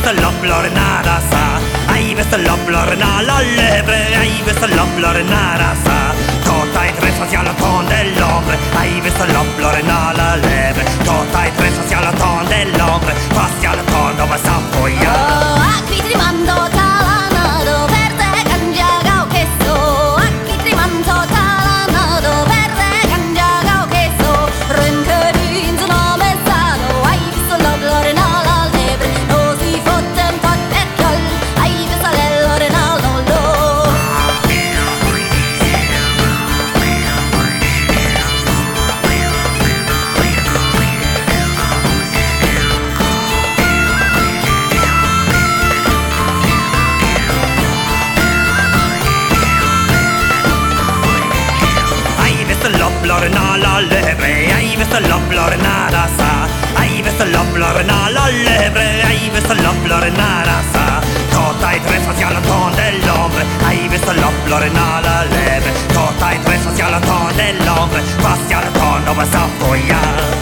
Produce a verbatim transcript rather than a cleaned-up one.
visto l'opplore nada sa, hai visto l'opplore nada lebre, hai visto l'opplore nada sa, tota y tres hacia la ton del hombre, hai visto l'opplore nada lebre, tota y tres hacia la ton del hombre, hacia la ton dove sa fogliare. Oh, aquí trimando talanado, verde canjagao queso, aquí trimando talanado, verde canjagao queso, rencherin su nome sano, hai visto l'opplore nada lebre, no si fotten tot et jol, hai visto l'ellore nada lo. L'opplore nada lebre, hai visto l'opplore nada sa, hai visto l'opplore nada lebre, hai visto l'opplore nada sa, tota y tres hacia la ton del hombre, hai visto l'opplore nada lebre, tota y tres hacia la ton del hombre, hacia la ton dove sa fogliare.